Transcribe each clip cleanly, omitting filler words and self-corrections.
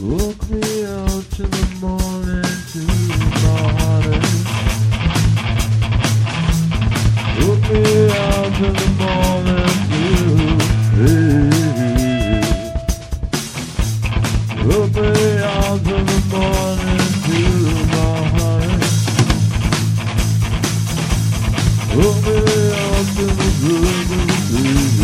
Woke me up till the morning to my heartache. Woke me up till the morning to woke me up till the morning to my heartache. Woke me up till the good of the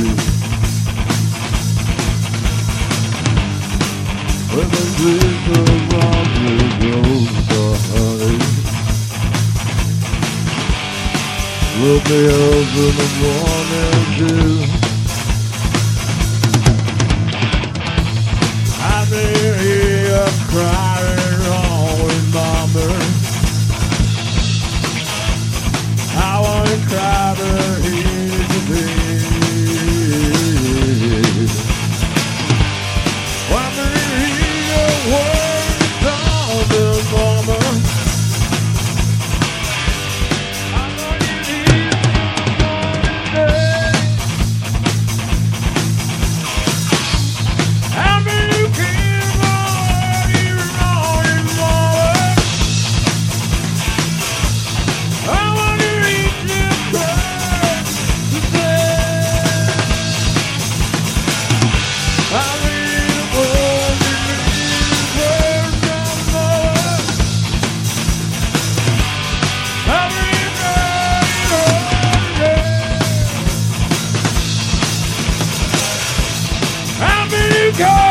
when the dreams of robbery goes to honey. Woke me up in the morning dew. I may hear crying wrong with mama. I wanna cry but he's a baby. Why me hear words on the mama? I know you need someone how many you give all you wrong, mama? I wanna reach your cross today. I need a word, you need a word from mama. I need a word, how many you got?